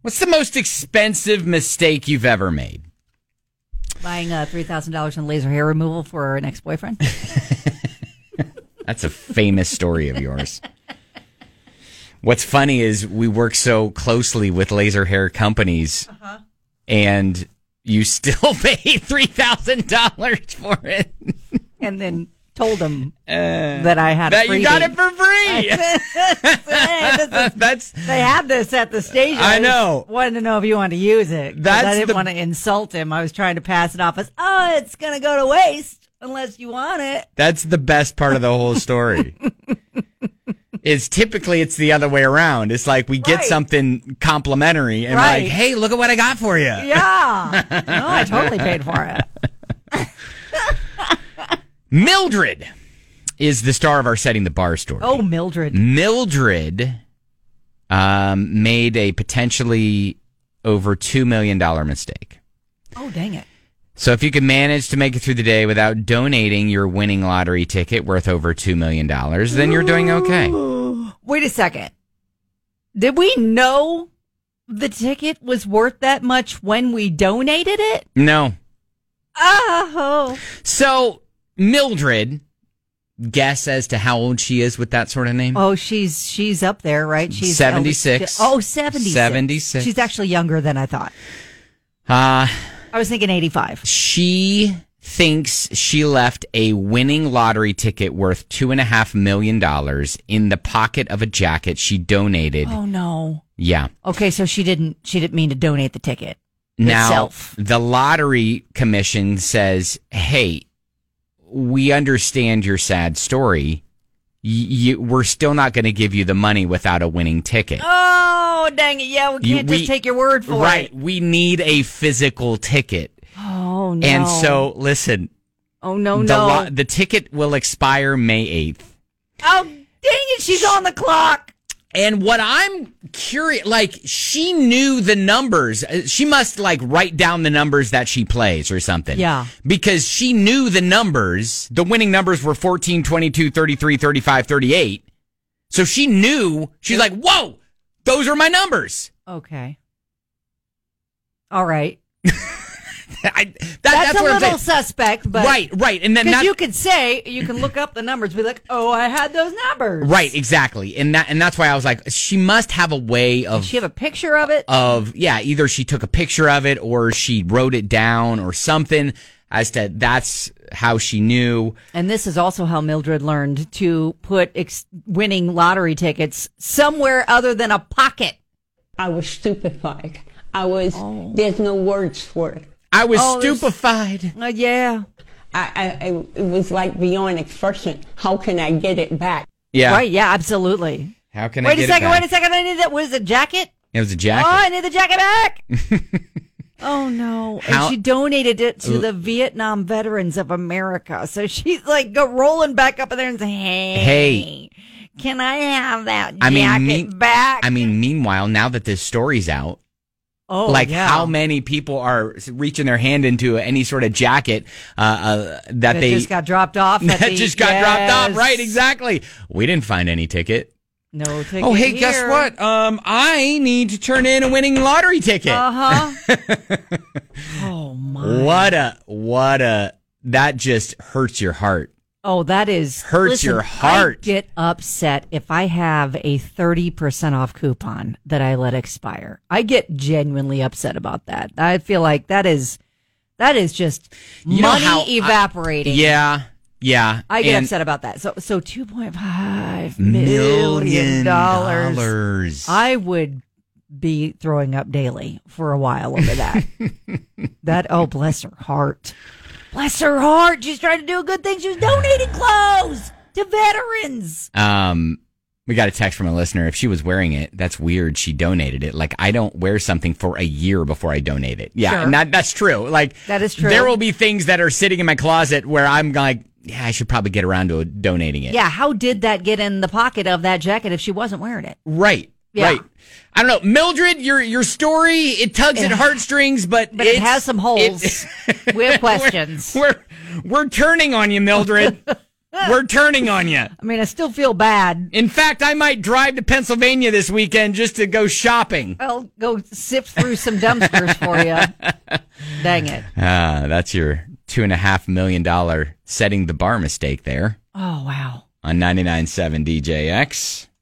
What's the most expensive mistake you've ever made? Buying $3,000 in laser hair removal for an ex-boyfriend. That's a famous story of yours. What's funny is we work so closely with laser hair companies, and you still pay $3,000 for it. And then told them that I had that a freebie. You got it for free. They had this at the station. I know. Wanted to know if you wanted to use it. I didn't want to insult him. I was trying to pass it off as, it's going to go to waste unless you want it. That's the best part of the whole story. It's typically the other way around. It's like we get something complimentary and we're like, hey, look at what I got for you. Yeah. No, I totally paid for it. Mildred is the star of our Setting the Bar story. Oh, Mildred. Mildred made a potentially over $2 million mistake. Oh, dang it. So if you can manage to make it through the day without donating your winning lottery ticket worth over $2 million, then you're doing okay. Wait a second. Did we know the ticket was worth that much when we donated it? No. Oh. So Mildred, guess as to how old she is with that sort of name? Oh, she's up there, right? She's 76. 76. 76. She's actually younger than I thought. I was thinking 85. She thinks she left a winning lottery ticket worth $2.5 million in the pocket of a jacket she donated. Oh no. Yeah. Okay, so she didn't mean to donate the ticket now, itself. The lottery commission says, hey, we understand your sad story. We're still not going to give you the money without a winning ticket. Oh, dang it. Yeah, we can't just take your word for it. Right. We need a physical ticket. Oh, no. And so, listen. Oh, no. The ticket will expire May 8th. Oh, dang it. She's on the clock. And what I'm curious, she knew the numbers. She must, write down the numbers that she plays or something. Yeah. Because she knew the numbers. The winning numbers were 14, 22, 33, 35, 38. So she knew. She's like, whoa, those are my numbers. Okay. All right. That's a little suspect, but right, and then you could look up the numbers, be like, oh, I had those numbers, right, exactly, and that's why I was like, she must have a way of. Does she have a picture of it? Either she took a picture of it or she wrote it down or something. As to that's how she knew. And this is also how Mildred learned to put winning lottery tickets somewhere other than a pocket. I was stupefied. There's no words for it. I was stupefied. Yeah. It was like beyond expression. How can I get it back? Yeah. Right, yeah, absolutely. How can I get it back? Wait a second. I need that. Was it a jacket? It was a jacket. Oh, I need the jacket back. Oh, no. And she donated it to the Vietnam Veterans of America. So she's rolling back up in there and saying, hey, can I have that jacket back? Meanwhile, now that this story's out, how many people are reaching their hand into any sort of jacket that they just got dropped off. Dropped off. Right, exactly. We didn't find any ticket. No ticket. Oh, hey, here. guess what? I need to turn in a winning lottery ticket. Oh my! What a that just hurts your heart. Oh, that hurts your heart. I get upset if I have a 30% off coupon that I let expire. I get genuinely upset about that. I feel like that is just money evaporating. Yeah. I get upset about that. So $2.5 million. I would be throwing up daily for a while over that. Bless her heart. Bless her heart. She's trying to do a good thing. She was donating clothes to veterans. We got a text from a listener. If she was wearing it, that's weird. She donated it. I don't wear something for a year before I donate it. Yeah, sure. And that's true. That is true. There will be things that are sitting in my closet where I'm like, yeah, I should probably get around to donating it. Yeah, how did that get in the pocket of that jacket if she wasn't wearing it? Right. Yeah. Right. I don't know. Mildred, your story, it tugs at heartstrings, but it has some holes. We have questions. We're turning on you, Mildred. We're turning on you. I mean, I still feel bad. In fact, I might drive to Pennsylvania this weekend just to go shopping. I'll go sift through some dumpsters for you. Dang it. That's your $2.5 million setting the bar mistake there. Oh, wow. On 99.7 DJX.